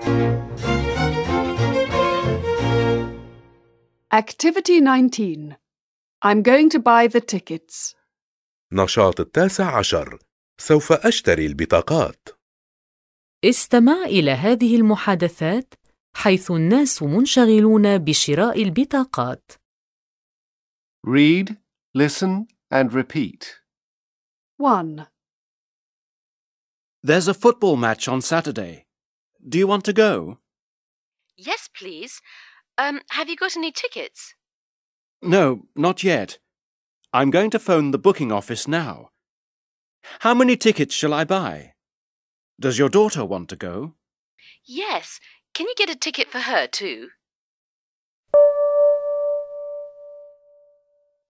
Activity 19. I'm going to buy the tickets. نشاط 19. سوف أشتري البطاقات. استمع إلى هذه المحادثات حيث الناس منشغلون بشراء البطاقات. Read, listen and repeat. 1. There's a football match on Saturday. Do you want to go? Yes, please. Have you got any tickets? No, not yet. I'm going to phone the booking office now. How many tickets shall I buy? Does your daughter want to go? Yes. Can you get a ticket for her too?